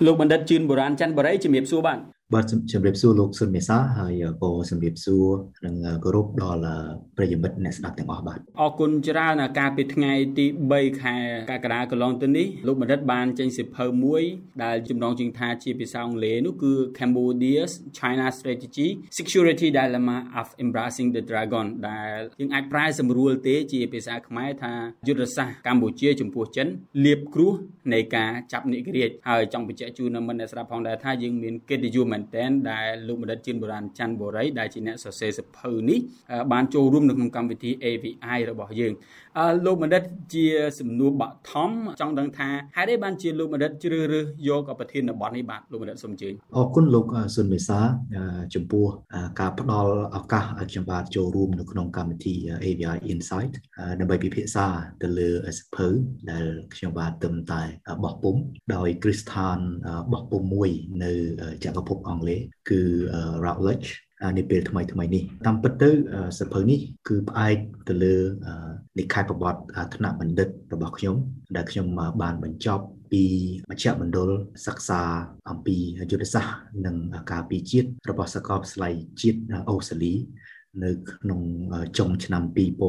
លោកបណ្ឌិតជឿនបុរាណច័ន្ទបរិយជំរាបសួរបាទបាទជំរាបសួរលោកសុនមេសាហើយក៏ជំរាបសួរនិងគោរពដល់ប្រិយមិត្តអ្នកស្ដាប់ទាំងអស់បាទអរគុណច្រើនកាលពីថ្ងៃទី3ខែកក្កដាកន្លងទៅនេះលោកបណ្ឌិតបានចេញសៀវភៅមួយដែលចំណងជើងថាជាភាសាអង់គ្លេសនោះគឺ Cambodia's China Strategy Security Dilemma of Embracing the Dragon ដែលយើងអាចប្រែសម្រួលទេជាភាសាខ្មែរថាយុទ្ធសាស្ត្រកម្ពុជាចំពោះចិនលាបគ្រោះនៃការចាប់និករាជហើយចង់បញ្ជាក់ជូនដល់មិត្តអ្នកស្ដាប់ផងដែរថាយើងមានកិត្តិយសមែនទែនដែលលោកបណ្ឌិតជឿនបុរាណច័ន្ទបរិយដែលជាអ្នកសរសេរសៀវភៅនេះបានចូលរួមនៅក្នុងកម្មវិធី AVI របស់យើងលោកបណ្ឌិតជាសំណួរបឋមចង់ដឹងថាហេតុអីបានជាលោកបណ្ឌិតជ្រើសរើសយកប្រធានបទនេះបាទលោកបណ្ឌិតសូមអញ្ជើញអរគុណលោកសុនមេសាចំពោះការផ្ដល់ឱកាសឲ្យខ្ញុំបាទចូលរួមនៅក្នុងកម្មវិធី AVI Insight ដើម្បីពិភាក្សាទៅលើសៀវភៅដែលខ្ញុំបាទទើបតែបោះពុម្ពដោយគ្រីស្ថានបោះពុម្ពមួយនៅចក្រភពអង់គ្លេសគឺ Routledge នាពេលថ្មីនេះតាមពិតទៅសៀវភៅនេះគឺផ្អែកទៅលើនិក្ខេបបទថ្នាក់បណ្ឌិតរបស់ខ្ញុំដែលខ្ញុំបានបញ្ចប់ពីមជ្ឈមណ្ឌលសិក្សាអំពីយុទ្ធសាស្ត្រនិងការពារជាតិរបស់សាកលវិទ្យាល័យជាតិអូស្ត្រាលីនៅក្នុងចុងឆ្នាំ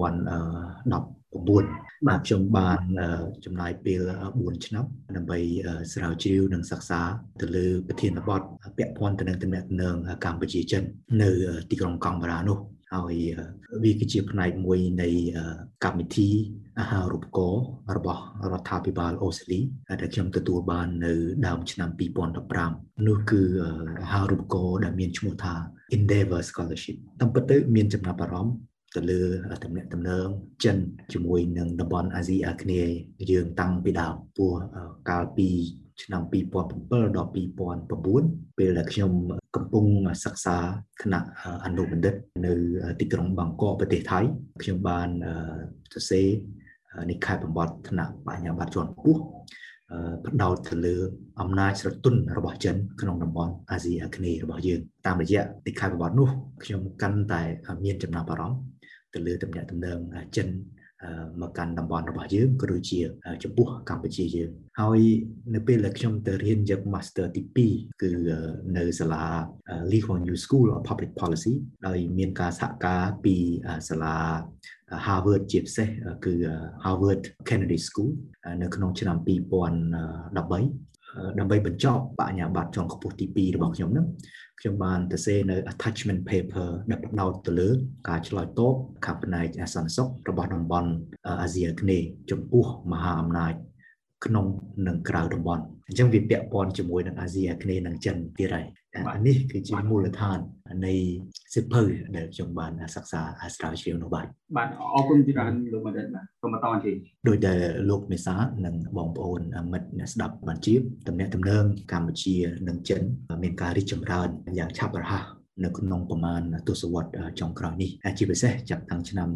2019បាទខ្ញុំបានចំណាយពេល4ឆ្នាំដើម្បីស្រាវជ្រាវនិងសិក្សាទៅលើប្រធានបទពាក់ព័ន្ធទៅនឹងទំនាក់ទំនងកម្ពុជាចិននៅទីក្រុងកង់បារ៉ានោះហើយវាគឺជាផ្នែកមួយនៃកម្មវិធីអាហារូបករណ៍របស់រដ្ឋាភិបាលអូស្ត្រាលីដែលខ្ញុំទទួលបាននៅដើមឆ្នាំ2015នោះគឺអាហារូបករណ៍ដែលមានឈ្មោះថា Endeavour Scholarship តាមពិតទៅមានចំណាប់អារម្មណ៍ទៅលើទំនាក់ទំនងចិនជាមួយនឹងតំបន់អាស៊ីអាគ្នេយ៍យើងតាំងពីដើមពោះកាលពីឆ្នាំ2007ដល់2009ពេលដែលខ្ញុំកំពុងសិក្សាថ្នាក់អនុបណ្ឌិតនៅទីក្រុងបាងកកប្រទេសថៃខ្ញុំបានសរសេរនិក្ខេបបទថ្នាក់បញ្ញាបត្រជាន់ខ្ពស់ផ្ដោតទៅលើអំណាចស្រទន់របស់ចិនក្នុងតំបន់អាស៊ីអាគ្នេយ៍របស់យើងតាមរយៈនិក្ខេបបទនោះខ្ញុំកាន់តែមានចំណាប់អារម្មណ៍ទៅលើទំនាក់ទំនងចិនមកកាន់តំបន់របស់យើងក៏ដូចជាចំពោះកម្ពុជាយើងហើយនៅពេលដែលខ្ញុំទៅរៀនយក Master ទី2គឺនៅសាលា Lee Kuan Yew School of Public Policy ដោយមានការសហការពីសាលា Harvard ជាពិសេសគឺ Harvard Kennedy School នៅក្នុងឆ្នាំ2013ដើម្បីបញ្ចប់បញ្ញាបត្រជាន់ខ្ពស់ទី2របស់ខ្ញុំហ្នឹងខ្ញុំបានទៅសេនៅ attachment paper ដែលផ្ដោតទៅលើការឆ្លើយតបខាងផ្នែកអសន្តិសុខរបស់តំបន់អាស៊ីអាគ្នេយ៍ចំពោះមហាអំណាចក្នុងនិងក្រៅតំបន់អញ្ចឹងវាពាក់ព័ន្ធជាមួយនឹងអាស៊ីអាគ្នេយ៍និងចិនទៀតហើយនេះគឺជាមូលដ្ឋាននៃសៀវភៅដែលខ្ញុំបានសិក្សាស្រាវជ្រាវនោះបាទអរគុណច្រើនលោកបណ្ឌិតបាទសូមបន្តជឿដោយដែលលោកមេសានិងបងប្អូនមិត្តអ្នកស្ដាប់បានជៀបទំនាក់ទំនងកម្ពុជានិងចិនមានការរីកចម្រើនយ៉ាងឆាប់រហ័សនៅក្នុងប្រមាណទសវត្សរ៍ចុងក្រោយនេះជាពិសេសចាប់តាំងឆ្នាំ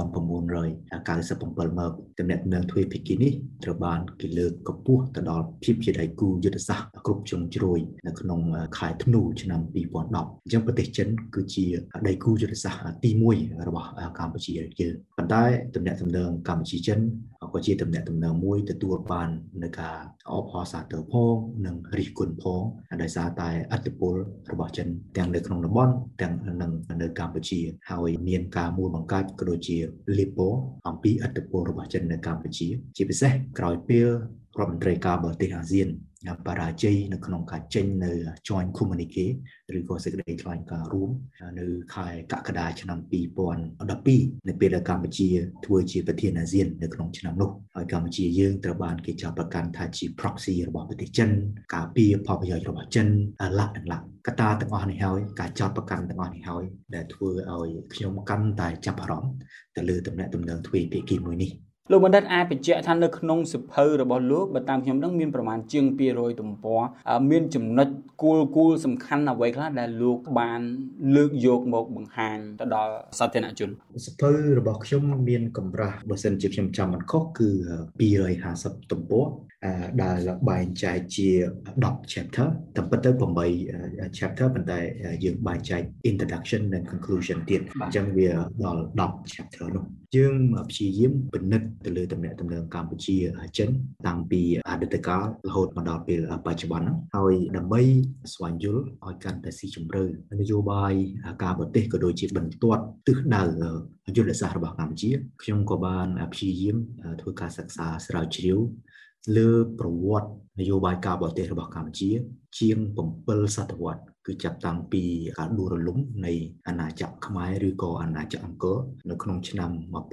1997មកទំនាក់ទំនងទ្វេភាគីនេះត្រូវបានគេលើកកម្ពស់ទៅដល់ភាពជាដៃគូយុទ្ធសាស្ត្រគ្រប់ជ្រុងជ្រោយនៅក្នុងខែធ្នូឆ្នាំ2010អញ្ចឹងប្រទេសចិនគឺជាដៃគូយុទ្ធសាស្ត្រទី1របស់កម្ពុជាយើងប៉ុន្តែទំនាក់ទំនងកម្ពុជាចិនក៏ជាទំនាក់ទំនងមួយទទួលបាននៅការអបអរសាទរផងនិងរិះគន់ផងដោយសារតែឥទ្ធិពលរបស់ចិនទាំងនៅក្នុងតំបន់ទាំងនៅកម្ពុជាហើយមានការមូលបង្កើតក៏ដូចជាលីបោអំពីឥទ្ធិពលរបស់ចិននៅកម្ពុជាជាពិសេសក្រោយពេលរដ្ឋមន្ត្រីការបរទេសអាស៊ានបរាជ័យនៅក្នុងការចេញនៅ Joint Communique ឬក៏សេចក្តីថ្លែងការណ៍រួមនៅខែកក្កដាឆ្នាំ2012នៅពេលដែលកម្ពុជាធ្វើជាប្រធានអាស៊ាននៅក្នុងឆ្នាំនោះហើយកម្ពុជាយើងត្រូវបានគេចោទប្រកាន់ថាជា proxy របស់ប្រទេសចិនការពារផលប្រយោជន៍របស់ចិនកត្តាទាំងអស់នេះហើយការចោទប្រកាន់ទាំងអស់នេះហើយដែលធ្វើឲ្យខ្ញុំកាន់តែចាប់អារម្មណ៍ទៅលើទំនាក់ទំនងទ្វេភាគីមួយនេះលោកបណ្ឌិតអាចបញ្ជាក់ថានៅក្នុងសៀវភៅរបស់លោកបើតាមខ្ញុំដឹងមានប្រមាណជាង200ទំព័រមានចំណុចគោលសំខាន់អ្វីខ្លះដែលលោកបានលើកយកមកបង្ហាញទៅដល់សាធារណជនសៀវភៅរបស់ខ្ញុំមានកម្រាស់បើសិនជាខ្ញុំចាំមិនខុសគឺ250ទំព័រដែលបែងចែកជា10 chapter តែពិតទៅ8 chapter ប៉ុន្តែយើងបែងចែក introduction និង conclusion ទៀតអញ្ចឹងវាដល់10 chapter នោះយើងព្យាយាមពិនិត្យទៅលើតំណែងកម្ពុជាចិនតាំងពីអតីតកាលរហូតមកដល់ពេលបច្ចុប្បន្នហើយដើម្បីស្វែងយល់ឲ្យកាន់តែស៊ីជម្រៅនយោបាយការបរទេសក៏ដូចជាបន្ទាត់ទិសដៅយុទ្ធសាស្ត្ររបស់កម្ពុជាខ្ញុំក៏បានព្យាយាមធ្វើការសិក្សាស្រាវជ្រាវលើប្រវត្តិនយោបាយការបរទេសរបស់កម្ពុជាជាង7សតវត្សរ៍គឺចាប់តាំងពីការដួលរលំនៃអាណាចក្រខ្មែរឬក៏អាណាចក្រអង្គរនៅក្នុងឆ្នាំ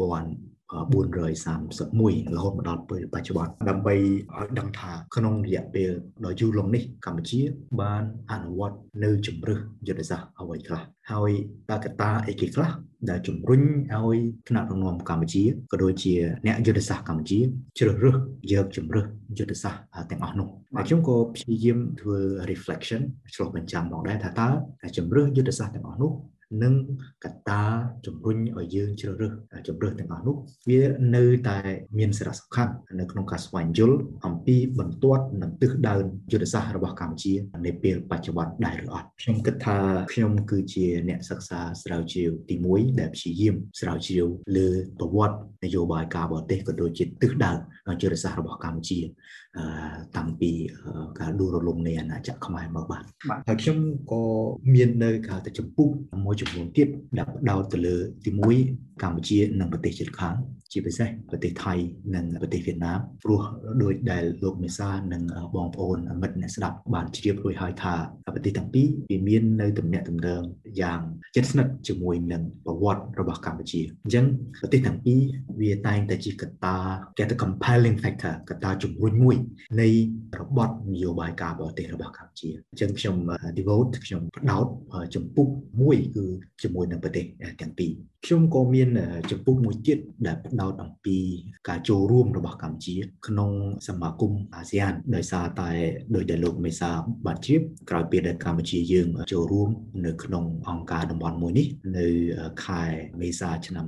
1431រហូតមកដល់ពេលបច្ចុប្បន្នដើម្បីឲ្យដឹងថាក្នុងរយៈពេលដ៏យូរលង់នេះកម្ពុជាបានអនុវត្តនៅជំរើសយុទ្ធសាស្ត្រអ្វីខ្លះហើយតើកត្តាអីគេខ្លះដែលជំរុញឲ្យថ្នាក់ដឹកនាំកម្ពុជាក៏ដូចជាអ្នកយុទ្ធសាស្ត្រកម្ពុជាជ្រើសរើសយកជំរើសយុទ្ធសាស្ត្រទាំងអស់នោះហើយខ្ញុំក៏ព្យាយាមធ្វើ reflection ឆ្លុះបញ្ចាំងមកដែរថាតើជំរើសយុទ្ធសាស្ត្រទាំងអស់នោះនិងកត្តាជំរុញឲ្យយើងជ្រើសរើសជំរើសទាំងអស់នោះវានៅតែមានសារៈសំខាន់នៅក្នុងការស្វែងយល់អំពីបន្ទាត់និងទិសដៅយុទ្ធសាស្ត្ររបស់កម្ពុជានៅពេលបច្ចុប្បន្នដែរឬអត់ខ្ញុំគិតថាខ្ញុំគឺជាអ្នកសិក្សាស្រាវជ្រាវទី1ដែលព្យាយាមស្រាវជ្រាវលើប្រវត្តិនយោបាយការបរទេសក៏ដូចជាទិសដៅយុទ្ធសាស្ត្ររបស់កម្ពុជាតាំងពីការដួលរលំនៃអាណាចក្រខ្មែរមកបាទហើយខ្ញុំក៏មាននៅការទៅចំពោះមួយចំនួនទៀតដែលផ្ដោតទៅលើទី1កម្ពុជានិងប្រទេសជិតខាងជាពិសេសប្រទេសថៃនិងប្រទេសវៀតណាមព្រោះដោយដែលលោកមេសានិងបងប្អូនមិត្តអ្នកស្ដាប់បានជ្រាបរួចហើយថាប្រទេសទាំងពីរវាមាននៅទំនាក់ទំនងយ៉ាងជិតស្និទ្ធជាមួយនឹងប្រវត្តិរបស់កម្ពុជាអញ្ចឹងប្រទេសទាំងពីរវាតែងតែជាកត្តាគេថា compelling factor កត្តាជំរុញមួយនៃរបបនយោបាយការបរទេសរបស់កម្ពុជាអញ្ចឹងខ្ញុំ devote ខ្ញុំផ្ដោតចំពោះមួយគឺជាមួយនឹងប្រទេសទាំងពីរខ្ញុំក៏មានចំពោះមួយទៀតដែលផ្ដោតអំពីការចូលរួមរបស់កម្ពុជាក្នុងសមាគមអាស៊ានដោយសារតែដោយដែលលោកមេសាបានជ្រាបក្រោយពេលដែលកម្ពុជាយើងចូលរួមនៅក្នុងអង្គការតំបន់មួយនេះនៅខែមេសាឆ្នាំ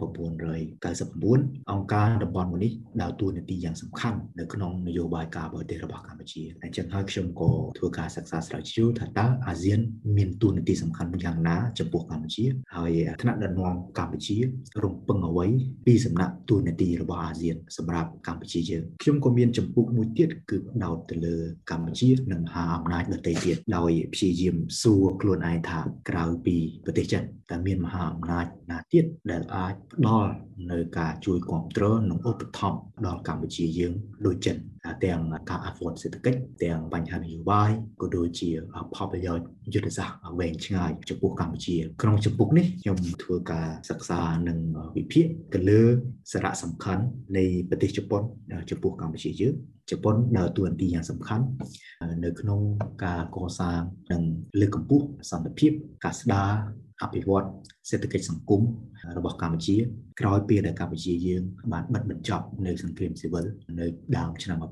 1999អង្គការតំបន់មួយនេះដើរតួនាទីយ៉ាងសំខាន់នៅក្នុងនយោបាយការបរទេសរបស់កម្ពុជាអញ្ចឹងហើយខ្ញុំក៏ធ្វើការសិក្សាស្រាវជ្រាវថាតើអាស៊ានមានតួនាទីសំខាន់យ៉ាងណាចំពោះកម្ពុជាហើយថ្នាក់ដឹកនាំកម្ពុជារំពឹងអ្វីពីសំណាក់តួនាទីរបស់អាស៊ានសម្រាប់កម្ពុជាយើងខ្ញុំក៏មានចំពោះមួយទៀតគឺផ្ដោតទៅលើកម្ពុជានិងមហាអំណាចដទៃទៀតដោយព្យាយាមសួរខ្លួនឯងថាក្រៅពីប្រទេសចិនតើមានមហាអំណាចណាទៀតដែលអាចផ្ដល់នៅការជួយគ្រប់គ្រងនិងឧបត្ថម្ភដល់កម្ពុជាយើងដូចចិនទាំងការអភិវឌ្ឍសេដ្ឋកិច្ចទាំងបញ្ហានយោបាយក៏ដូចជាផលប្រយោជន៍យុទ្ធសាស្ត្រវែងឆ្ងាយចំពោះកម្ពុជាក្នុងចំពោះនេះខ្ញុំធ្វើការសិក្សានិងវិភាគទៅលើសារៈសំខាន់នៃប្រទេសជប៉ុនចំពោះកម្ពុជាយើងជប៉ុនដើរតួនាទីយ៉ាងសំខាន់នៅក្នុងការកសាងនិងលើកកម្ពស់សន្តិភាពការស្ដារអភិវឌ្ឍសេដ្ឋកិច្ចសង្គមរបស់កម្ពុជាក្រោយពេលដែលកម្ពុជាយើងបានបិទបញ្ចប់នៅសង្គ្រាមស៊ីវិលនៅដើមឆ្នាំ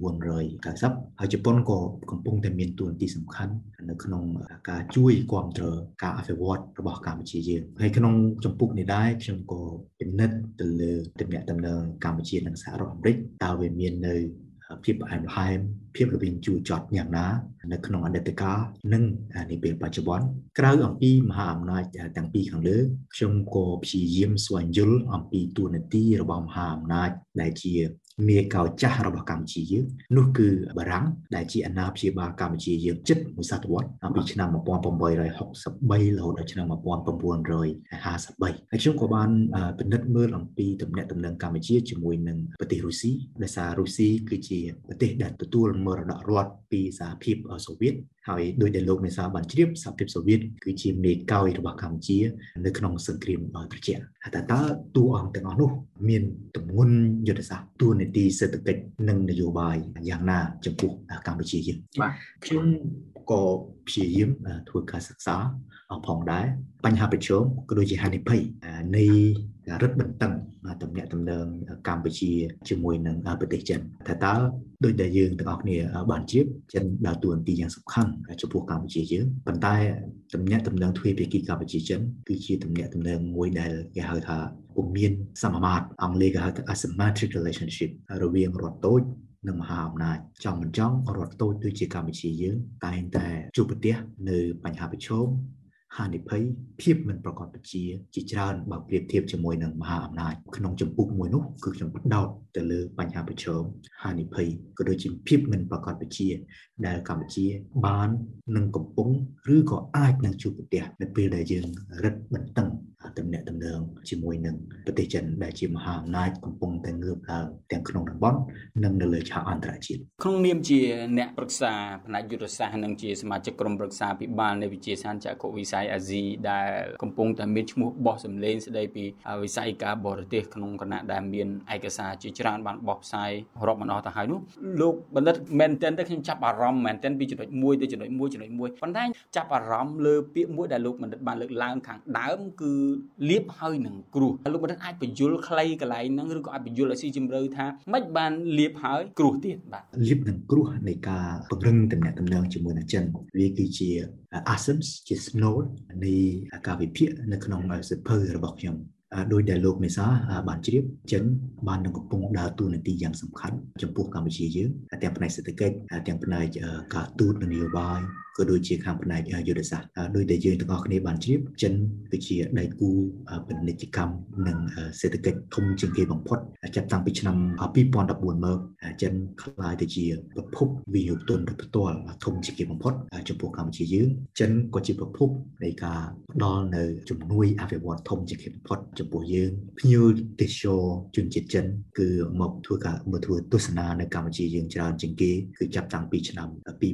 1990ហើយជប៉ុនក៏កំពុងតែមានតួនាទីសំខាន់នៅក្នុងការជួយគ្រប់គ្រងការអភិវឌ្ឍរបស់កម្ពុជាយើងហើយក្នុងចំពោះនេះដែរខ្ញុំក៏ពិនិត្យទៅលើទំនាក់ទំនងកម្ពុជានិងសហរដ្ឋអាមេរិកតើវាមាននៅភាពផ្អែមល្ហែមភាពល្វីងជូរចត់យ៉ាងណានៅក្នុងអតីតកាលនិងនាពេលបច្ចុប្បន្នក្រៅអំពីមហាអំណាចទាំងពីរខាងលើខ្ញុំក៏ព្យាយាមស្វែងយល់អំពីតួនាទីរបស់មហាអំណាចដែលជាមេកោចាស់របស់កម្ពុជាយើងនោះគឺបារាំងដែលជាអាណាព្យាបាលកម្ពុជាយើងជិតមួយសតវត្សរ៍ពីឆ្នាំ1863រហូតដល់ឆ្នាំ1953ហើយខ្ញុំក៏បានពិនិត្យមើលអំពីទំនាក់ទំនងកម្ពុជាជាមួយនឹងប្រទេសរុស្ស៊ីដោយសាររុស្ស៊ីគឺជាប្រទេសដែលទទួលមរតករដ្ឋពីសហភាពសូវៀតហើយដោយដែលលោកមេសាបានជ្រាបសហភាពសូវៀតគឺជាមេកោយរបស់កម្ពុជានៅក្នុងសង្គ្រាមត្រជាក់តើតួអង្គទាំងអស់នោះមានទម្ងន់យុទ្ធសាស្ត្រតួនាទីសេដ្ឋកិច្ចនិងនយោបាយយ៉ាងណាចំពោះកម្ពុជាយើងបាទខ្ញុំក៏ព្យាយាមធ្វើការសិក្សាផងដែរបញ្ហាប្រឈមក៏ដូចជាហានិភ័យនៃការរឹតបន្តឹងទំនាក់ទំនងកម្ពុជាជាមួយនឹងប្រទេសចិនថាតើដោយដែលយើងទាំងអស់គ្នាបានជ្រាបចិនដើរតួនាទីយ៉ាងសំខាន់ចំពោះកម្ពុជាយើងប៉ុន្តែទំនាក់ទំនងទ្វេភាគីកម្ពុជាចិនគឺជាទំនាក់ទំនងមួយដែលគេហៅថាពុំមានសមមាត្រអង់គ្លេសគេហៅថា asymmetric relationship រវាងរដ្ឋតូចនិងមហាអំណាចចង់មិនចង់រដ្ឋតូចដូចជាកម្ពុជាយើងតែងតែជួបប្រទះនៅបញ្ហាប្រឈមហានិភ័យភាពមិនប្រកបជាច្រើនបើប្រៀបធៀបជាមួយនឹងមហាអំណាចក្នុងចម្ពោះមួយនោះគឺខ្ញុំបដោតទៅលើបញ្ហាប្រឈមហានិភ័យក៏ដូចជាភាពមិនប្រកបជាដែលកម្ពុជាបាននឹងកំពុងឬក៏អាចនឹងជួបប្រទះនៅពេលដែលយើងរឹតបន្តឹងទំនាក់ទំនងជាមួយនឹងប្រទេសចិនដែលជាមហាអំណាចកំពុងតែងើបឡើងទាំងក្នុងតំបន់និងនៅលើឆាកអន្តរជាតិក្នុងនាមជាអ្នកប្រឹក្សាផ្នែកយុទ្ធសាស្ត្រនិងជាសមាជិកក្រុមប្រឹក្សាពិបាលនៃវិទ្យាសាស្ត្រចក្ខុវិស័យអាស៊ីដែលកំពុងតែមានឈ្មោះបោះសម្លេងស្ដីពីវិស័យការបរទេសក្នុងគណៈដែលមានឯកសារជាច្រើនបានបោះផ្សាយរាប់មិនអស់ទៅហើយនោះលោកបណ្ឌិតមែនទែនទៅខ្ញុំចាប់អារម្មណ៍មែនទែនពីចំណុច1ទៅចំណុច1ប៉ុន្តែចាប់អារម្មណ៍លើពាក្យមួយដែលលោកបណ្ឌិតបានលើកឡើងខាងដើមគឺលៀបហើយនឹងគ្រោះលោកបណ្ឌិតអាចបញ្យល់ខ្លីកន្លែងហ្នឹងឬក៏អាចបញ្យល់ឲ្យស៊ីជម្រៅថាមិនបានលៀបហើយគ្រោះទៀតបាទលៀបនឹងគ្រោះនៃការពង្រឹងទំនាក់ទំនងជាមួយនឹងចិនវាគឺជា essence ជា snow នៃការវិភាគនៅក្នុងសៀវភៅរបស់ខ្ញុំដោយដែលលោកមេសាបានជ្រាបចិនបាននឹងកំពុងដើរតួនាទីយ៉ាងសំខាន់ចំពោះកម្ពុជាយើងទាំងផ្នែកសេដ្ឋកិច្ចទាំងផ្នែកការទូតនយោបាយក៏ដូចជាខាងផ្នែកយុទ្ធសាស្ត្រដោយដែលយើងទាំងអស់គ្នាបានជ្រាបចិនគឺជាដៃគូពាណិជ្ជកម្មនិងសេដ្ឋកិច្ចធំជាងគេបំផុតចាប់តាំងពីឆ្នាំ2014មកចិនក្លាយទៅជាប្រភពវិនិយោគទុនផ្ទាល់ធំជាងគេបំផុតចំពោះកម្ពុជាយើងចិនក៏ជាប្រភពនៃការផ្ដល់នៅជំនួយអភិវឌ្ឍធំជាងគេបំផុតចំពោះយើងភ្ញៀវទេសចរជនជាតិចិនគឺមកធ្វើទស្សនានៅកម្ពុជាយើងច្រើនជាងគេគឺចាប់តាំងពីឆ្នាំ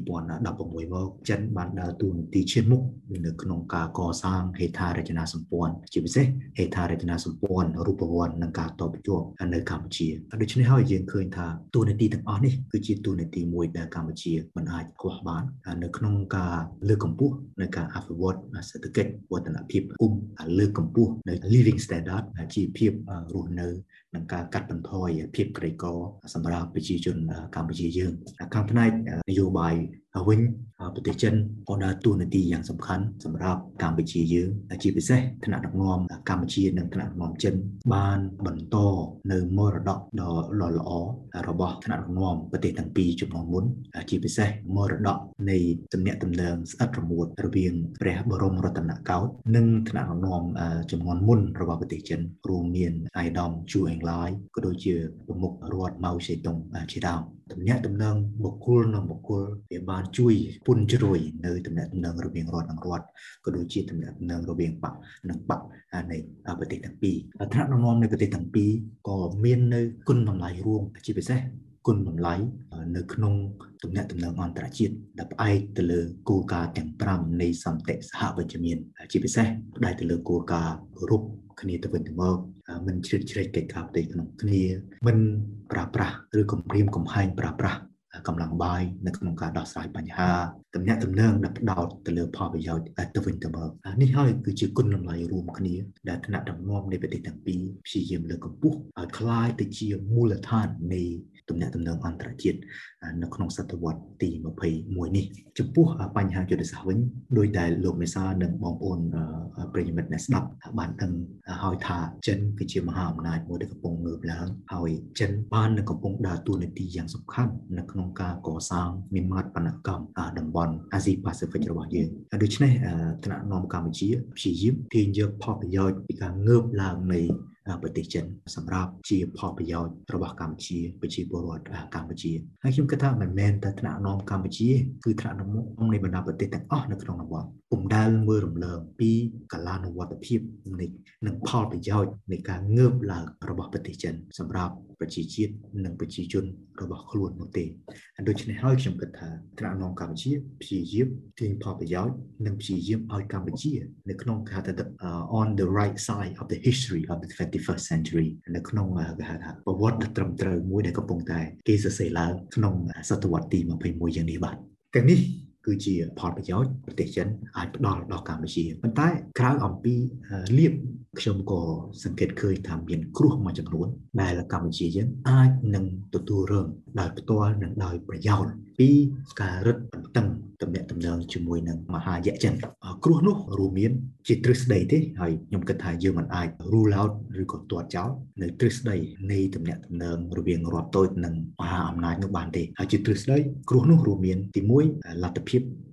2016មកចិនបានដើរតួនាទីឈានមុខនៅក្នុងការកសាងហេដ្ឋារចនាសម្ព័ន្ធជាពិសេសហេដ្ឋារចនាសម្ព័ន្ធរូបវន្តនិងការតភ្ជាប់នៅកម្ពុជាដូច្នេះហើយយើងឃើញថាតួនាទីទាំងអស់នេះគឺជាតួនាទីមួយដែលកម្ពុជាមិនអាចខ្វះបាននៅក្នុងការលើកកម្ពស់នៃការអភិវឌ្ឍសេដ្ឋកិច្ចវឌ្ឍនភាពគុំលើកកម្ពស់នៅ living standard ជីវភាពរស់នៅនិងការកាត់បន្ថយភាពក្រីក្រសម្រាប់ប្រជាជនកម្ពុជាយើងខាងផ្នែកនយោបាយវិញប្រទេសចិនក៏ដើរតួនាទីយ៉ាងសំខាន់សម្រាប់កម្ពុជាយើងជាពិសេសថ្នាក់ដឹកនាំកម្ពុជានិងថ្នាក់ដឹកនាំចិនបានបន្តនៅមរតកដ៏ល្អរបស់ថ្នាក់ដឹកនាំប្រទេសទាំងពីរជំនាន់មុនជាពិសេសមរតកនៃទំនាក់ទំនងស្អិតរមួតរវាងព្រះបរមរតនកោដ្ឋនិងថ្នាក់ដឹកនាំជំនាន់មុនរបស់ប្រទេសចិនរួមមានអាយដាមជូអេងឡាយក៏ដូចជាប្រមុខរដ្ឋម៉ៅសេតុងជាដើមទំនាក់ទំនងបុគ្គលនឹងបុគ្គលវាបានជួយពន្ជ្រួយនៅទំនាក់ទំនងរវាងរដ្ឋនិងរដ្ឋក៏ដូចជាទំនាក់ទំនងរវាងបកនិងបកនៃប្រទេសទាំងពីរថ្នាក់ដឹកនាំនៃប្រទេសទាំងពីរក៏មាននៅគុណតម្លៃរួមជាពិសេសគុណតម្លៃនៅក្នុងទំនាក់ទំនងអន្តរជាតិដែលផ្អែកទៅលើគោលការណ៍ទាំង5នៃសន្តិសហវិជ្ជមានជាពិសេសផ្អែកទៅលើគោលការណ៍គោរពគ្នាទៅវិញទៅមកមិនជ្រៀតជ្រែកកិច្ចការផ្ទៃក្នុងគ្នាមិនប្រើប្រាស់ឬគំរាមកំហែងប្រើប្រាស់កម្លាំងបាយនៅក្នុងការដោះស្រាយបញ្ហាទំនាក់ទំនងដែលផ្ដោតទៅលើផលប្រយោជន៍ទៅវិញទៅមកនេះហើយគឺជាគុណតម្លៃរួមគ្នាដែលថ្នាក់ដឹកនាំនៃប្រទេសទាំងពីរព្យាយាមលើកកម្ពស់ឲ្យคล้ายទៅជាមូលដ្ឋាននៃទំនាក់ទំនងអន្តរជាតិនៅក្នុងសតវត្សទី21នេះចំពោះបញ្ហាយុទ្ធសាស្ត្រវិញដោយដែលលោកមេសានិងបងប្អូនប្រិយមិត្តអ្នកស្ដាប់បានដឹងហើយថាចិនគឺជាមហាអំណាចមួយដែលកំពុងងើបឡើងហើយចិនបាននឹងកំពុងដើរតួនាទីយ៉ាងសំខាន់នៅក្នុងការកសាងវិមាត្របណ្ណកម្មតំបន់អាស៊ីប៉ាស៊ីហ្វិករបស់យើងដូច្នេះថ្នាក់ដឹកនាំកម្ពុជាព្យាយាមទាញយកផលប្រយោជន៍ពីការងើបឡើងនៃប្រទេសចិនសម្រាប់ជាផលប្រយោជន៍របស់កម្ពុជាប្រជាពលរដ្ឋកម្ពុជាហើយខ្ញុំគិតថាមិនមែនតែថ្នាក់ដឹកនាំកម្ពុជាគឺថ្នាក់ដឹកនាំនៃបណ្ដាប្រទេសទាំងអស់នៅក្នុងតំបន់ពុំដែលមើលរំលងពីកាលានុវត្តភាពនិងផលប្រយោជន៍នៃការងើបឡើងរបស់ប្រទេសចិនសម្រាប់ប្រជាជាតិនិងប្រជាជនរបស់ខ្លួននោះទេដូច្នេះហើយខ្ញុំគិតថាថ្នាក់ដឹកនាំកម្ពុជាព្យាយាមទាញផលប្រយោជន៍និងព្យាយាមឲ្យកម្ពុជានៅក្នុងគេហៅថា on the right side of the history of the 21st century នៅក្នុងគេហៅថាប្រវត្តិដ៏ត្រឹមត្រូវមួយដែលកំពុងតែគេសរសេរឡើងក្នុងសតវត្សទី21យ៉ាងនេះបាទទាំងនេះគឺជាផលប្រយោជន៍ប្រទេសចិនអាចផ្ដល់ដល់កម្ពុជាប៉ុន្តែក្រៅអំពីលៀបខ្ញុំក៏សង្កេតឃើញថាមានគ្រោះមួយចំនួនដែលកម្ពុជាយើងអាចនឹងទទួលរងដោយផ្ទាល់និងដោយប្រយោជន៍ពីការរឹតបន្តឹងទំនាក់ទំនងជាមួយនឹងមហាយៈចិនគ្រោះនោះរួមមានជាទ្រឹស្ដីទេហើយខ្ញុំគិតថាយើងមិនអាច rule out ឬក៏ទាត់ចោលនៅទ្រឹស្ដីនៃទំនាក់ទំនងរវាងរដ្ឋតូចនិងមហាអំណាចនោះបានទេហើយជាទ្រឹស្ដីគ្រោះនោះរួមមានទី1លទ្ធភាព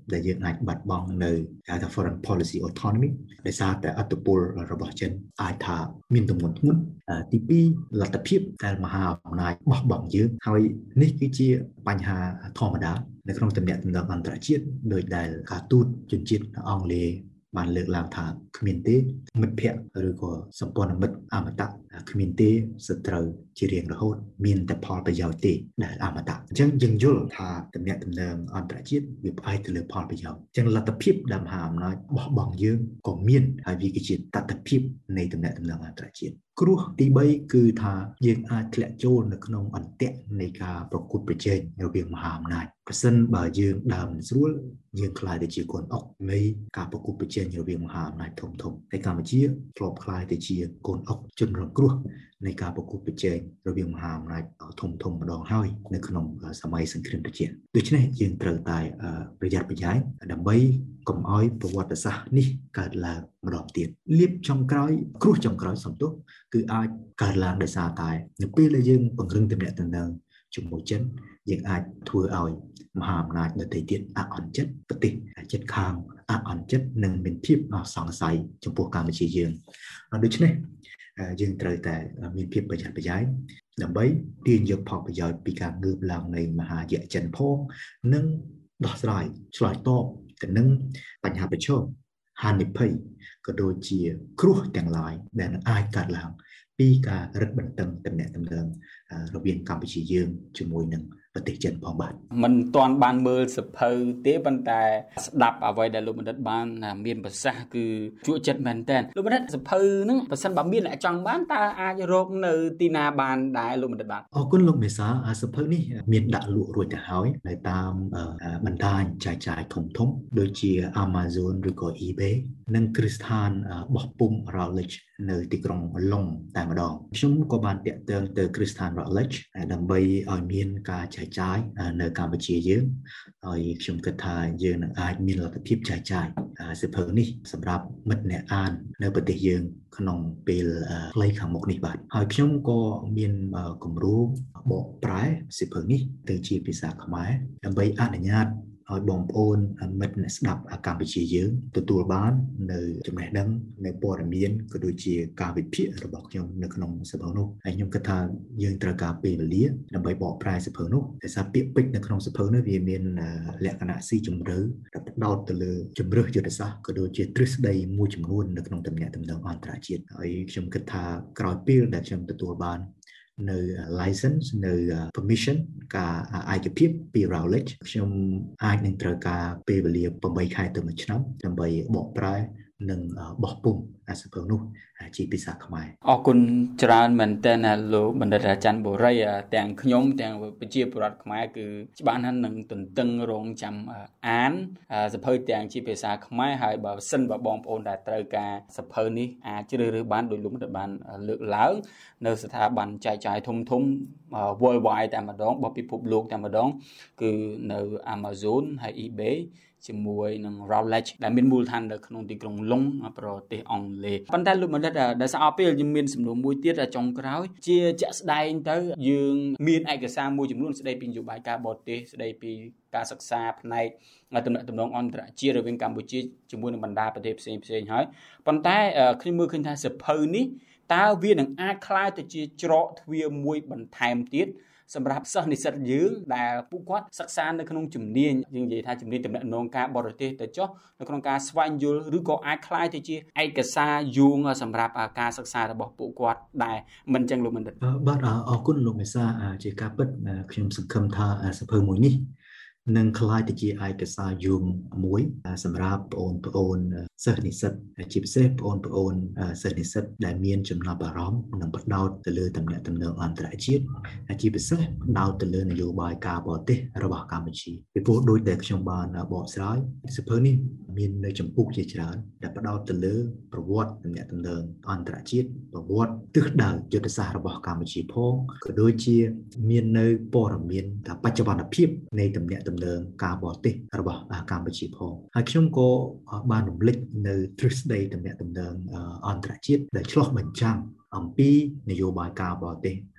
ដែលយើងអាចបាត់បង់នៅហៅថា foreign policy autonomy ដោយសារតែអត្តពលរបស់ចិនអាចថាមានទម្ងន់ធ្ងន់ទី2លទ្ធភាពដែលមហាអំណាចបោះបង់យើងហើយនេះគឺជាបញ្ហាធម្មតានៅក្នុងទំនាក់ទំនងអន្តរជាតិដោយដែលការទូតជនជាតិអង់គ្លេសបានលើកឡើងថាគ្មានទេមិត្តភ័ក្តិឬក៏សម្ព័ន្ធមិត្តអមតៈគ្មានទេសត្រូវជារៀងរហូតមានតែផលប្រយោជន៍ទេដែលអមតៈអញ្ចឹងយើងយល់ថាទំនាក់ទំនងអន្តរជាតិវាផ្អែកទៅលើផលប្រយោជន៍អញ្ចឹងលទ្ធភាពដែលមហាអំណាចបោះបង់យើងក៏មានហើយវាគឺជាតថភាពនៃទំនាក់ទំនងអន្តរជាតិគ្រោះទី3គឺថាយើងអាចធ្លាក់ចូលនៅក្នុងអន្ទាក់នៃការប្រកួតប្រជែងរវាងមហាអំណាចប្រសិនបើយើងដើមស្រួលយើងខ្លាយទៅជាកូនអុកនៃការប្រកួតប្រជែងរវាងមហាអំណាចធំតែកម្ពុជាធ្លាប់ខ្លាយទៅជាកូនអុកជនរងគ្រោះនៃការប្រកួតប្រជែងរវាងមហាអំណាចធំម្ដងហើយនៅក្នុងសម័យសង្គ្រាមត្រជាក់ដូច្នេះយើងត្រូវតែប្រយ័ត្នប្រយែងដើម្បីកុំឲ្យប្រវត្តិសាស្ត្រនេះកើតឡើងម្ដងទៀតលៀបចុងក្រោយគ្រោះចុងក្រោយសំទោសគឺអាចកើតឡើងដោយសារតែនៅពេលដែលយើងពង្រឹងទំនាក់ទំនងជាមួយចិនយើងអាចធ្វើឲ្យមហាអំណាចដទៃទៀតអអន់ចិត្តប្រទេសជិតខាងអអន់ចិត្តនិងមានភាពសង្ស័យចំពោះកម្ពុជាយើងដូច្នេះយើងត្រូវតែមានភាពប្រយ័ត្នប្រយែងដើម្បីទាញយកផលប្រយោជន៍ពីការងើបឡើងនៃមហាយៈចិនផងនិងដោះស្រាយឆ្លើយតបទៅនឹងបញ្ហាប្រឈមហានិភ័យក៏ដូចជាគ្រោះទាំងឡាយដែលនឹងអាចកើតឡើងពីការរឹតបន្តឹងទំនាក់ទំនងរវាងកម្ពុជាយើងជាមួយនឹងប្រទេសចិនផងបាទមិនទាន់បានមើលសភៅទេប៉ុន្តែស្ដាប់អ្វីដែលលោកបណ្ឌិតបានមានប្រសាសន៍គឺជក់ចិត្តមែនតើលោកបណ្ឌិតសភៅហ្នឹងបើសិនបើមានអ្នកចង់បានតើអាចរកនៅទីណាបានដែរលោកបណ្ឌិតបាទអរគុណលោកមេសាសភៅនេះមានដាក់លក់រួចទៅហើយនៅតាមបណ្ដាញចែកចាយធំដូចជា Amazon ឬក៏ eBay និងគ្រឹះស្ថានបោះពុម្ព Routledge នៅទីក្រុងឡុងតែម្ដងខ្ញុំក៏បានតាក់ទងទៅគ្រឹះស្ថាន Routledge ដើម្បីឲ្យមានការចែកចាយនៅកម្ពុជាយើងហើយខ្ញុំគិតថាយើងនឹងអាចមានលទ្ធភាពចែកចាយសៀវភៅនេះសម្រាប់មិត្តអ្នកអាននៅប្រទេសយើងក្នុងពេលខ្លីខាងមុខនេះបាទហើយខ្ញុំក៏មានគម្រោងបកប្រែសៀវភៅនេះទៅជាភាសាខ្មែរដើម្បីអនុញ្ញាតឲ្យបងប្អូនមិត្តអ្នកស្ដាប់កម្ពុជាយើងទទួលបាននៅចំណេះដឹងនៅព័ត៌មានក៏ដូចជាការវិភាគរបស់ខ្ញុំនៅក្នុងសៀវភៅនោះហើយខ្ញុំគិតថាយើងត្រូវការពេលវេលាដើម្បីបកប្រែសៀវភៅនោះដោយសារពាក្យពេចន៍នៅក្នុងសៀវភៅនោះវាមានលក្ខណៈស៊ីជម្រៅដែលផ្ដោតទៅលើជំរឿសយុទ្ធសាស្ត្រក៏ដូចជាទ្រឹស្ដីមួយចំនួននៅក្នុងទំនាក់ទំនងអន្តរជាតិហើយខ្ញុំគិតថាក្រោយពេលដែលខ្ញុំទទួលបាននៅ license នៅ permission ការឯកភាពពី Routledge ខ្ញុំអាចនឹងត្រូវការពេលវេលា8ខែទៅ1ឆ្នាំដើម្បីបកប្រែនិងបោះពុម្ពសៀវភៅនោះជាភាសាខ្មែរអរគុណច្រើនមែនទែនលោកបណ្ឌិតច័ន្ទបូរីទាំងខ្ញុំទាំងប្រជាពលរដ្ឋខ្មែរគឺច្បាស់ណាស់នឹងទន្ទឹងរង់ចាំអានសៀវភៅទាំងជាភាសាខ្មែរហើយបើសិនបើបងប្អូនដែលត្រូវការសៀវភៅនេះអាចជ្រើសរើសបានដោយលោកបណ្ឌិតបានលើកឡើងនៅស្ថាប័នចែកចាយធំ worldwide តែម្ដងរបស់ពិភពលោកតែម្ដងគឺនៅ Amazon ហើយ eBay ជាមួយនឹង Routledge ដែលមានមូលដ្ឋាននៅក្នុងទីក្រុងឡុងប្រទេសអង់គ្លេសប៉ុន្តែលោកបណ្ឌិតដែលស្អប់ពេលយើងមានសំណួរមួយទៀតចុងក្រោយជាជាក់ស្ដែងទៅយើងមានឯកសារមួយចំនួនស្ដីពីនយោបាយការបរទេសស្ដីពីការសិក្សាផ្នែកទំនាក់ទំនងអន្តរជាតិរវាងកម្ពុជាជាមួយនឹងបណ្ដាប្រទេសផ្សេងហើយប៉ុន្តែខ្ញុំមើលឃើញថាសៀវភៅនេះតើវានឹងអាចក្លាយទៅជាច្រកទ្វារមួយបន្ថែមទៀតសម្រាប់សិស្សនិស្សិតយើងដែលពួកគាត់សិក្សានៅក្នុងជំនាញយើងនិយាយថាជំនាញទំនាក់ទំនងការបរទេសទៅចុះនៅក្នុងការស្វែងយល់ឬក៏អាចក្លាយទៅជាឯកសារយោងសម្រាប់ការសិក្សារបស់ពួកគាត់ដែរមិនចឹងលោកបណ្ឌិតបាទអរគុណលោកមេសាជាការពិតខ្ញុំសង្ឃឹមថាសៀវភៅមួយនេះនឹងក្លាយទៅជាឯកសារយោងមួយសម្រាប់បងប្អូនសិស្សនិស្សិតជាពិសេសបងប្អូនសិស្សនិស្សិតដែលមានចំណាប់អារម្មណ៍និងផ្ដោតទៅលើទំនាក់ទំនងអន្តរជាតិជាពិសេសផ្ដោតទៅលើនយោបាយការបរទេសរបស់កម្ពុជាពីព្រោះដូចដែលខ្ញុំបានបកស្រាយសៀវភៅនេះមាននៅចំពុកជាច្រើនដែលផ្ដោតទៅលើប្រវត្តិទំនាក់ទំនងអន្តរជាតិប្រវត្តិទិសដៅយុទ្ធសាស្ត្ររបស់កម្ពុជាផងក៏ដូចជាមាននៅព័ត៌មានថាបច្ចុប្បន្នភាពនៃទំនាក់ទំនងការបរទេសរបស់កម្ពុជាផងហើយខ្ញុំក៏បានរំលឹកនៅទ្រឹស្ដីទំនាក់ទំនងអន្តរជាតិដែលឆ្លុះបញ្ចាំងអំពីនយោបាយការបរទេស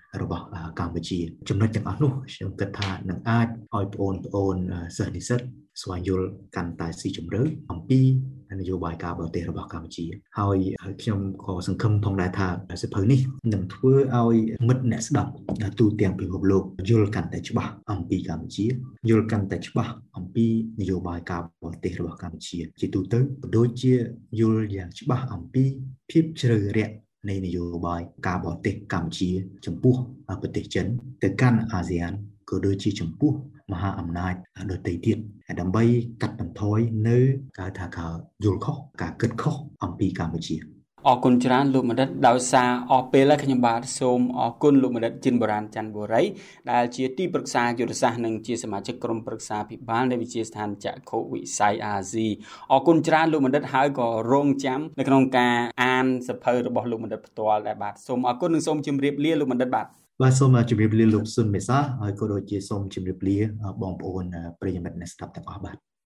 របស់កម្ពុជាចំណុចទាំងអស់នោះខ្ញុំគិតថានឹងអាចឲ្យបងប្អូនសិស្សនិស្សិតស្វែងយល់កាន់តែស៊ីជម្រៅអំពីនយោបាយការបរទេសរបស់កម្ពុជាហើយខ្ញុំក៏សង្ឃឹមផងដែរថាសៀវភៅនេះនឹងធ្វើឲ្យមិត្តអ្នកស្ដាប់ទូទាំងពិភពលោកយល់កាន់តែច្បាស់អំពីកម្ពុជាយល់កាន់តែច្បាស់អំពីនយោបាយការបរទេសរបស់កម្ពុជាជាទូទៅក៏ដូចជាយល់យ៉ាងច្បាស់អំពីភាពជ្រៅរះនៃនយោបាយការបរទេសកម្ពុជាចំពោះប្រទេសចិនទៅកាន់អាស៊ានក៏ដូចជាចំពោះមហាអំណាចដទៃទៀតដើម្បីកាត់បន្ថយនៅការយល់ខុសការគិតខុសអំពីកម្ពុជាអរគុណច្រើនលោកបណ្ឌិតដោយសារអស់ពេលហើយខ្ញុំបាទសូមអរគុណលោកបណ្ឌិតជិនបូរ៉ានច័ន្ទបូរីដែលជាទីប្រឹក្សាយុទ្ធសាស្ត្រនិងជាសមាជិកក្រុមប្រឹក្សាភិបាលនៃវិទ្យាស្ថានចក្ខុវិស័យអាស៊ីអរគុណច្រើនលោកបណ្ឌិតហើយក៏រងចាំនៅក្នុងការអានសៀវភៅរបស់លោកបណ្ឌិតផ្ទាល់ដែរបាទសូមអរគុណនិងសូមជម្រាបលាលោកបណ្ឌិតបាទសូមជម្រាបលាលោកស៊ុនមេសាហើយក៏ដូចជាសូមជម្រាបលាបងប្អូនប្រិយមិត្តអ្នកស្ដាប់ទាំងអស់បាទ